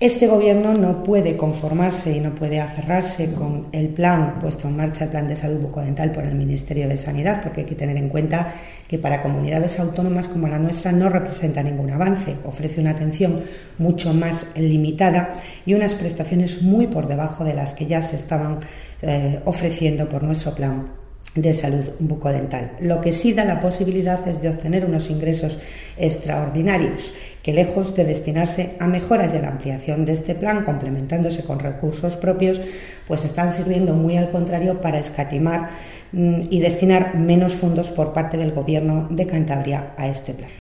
Este Gobierno no puede conformarse y no puede aferrarse con el plan puesto en marcha, el Plan de Salud Bucodental por el Ministerio de Sanidad, porque hay que tener en cuenta que para comunidades autónomas como la nuestra no representa ningún avance, ofrece una atención mucho más limitada y unas prestaciones muy por debajo de las que ya se estaban ofreciendo por nuestro plan de salud bucodental. Lo que sí da la posibilidad es de obtener unos ingresos extraordinarios que, lejos de destinarse a mejoras y a la ampliación de este plan, complementándose con recursos propios, pues están sirviendo muy al contrario para escatimar y destinar menos fondos por parte del Gobierno de Cantabria a este plan.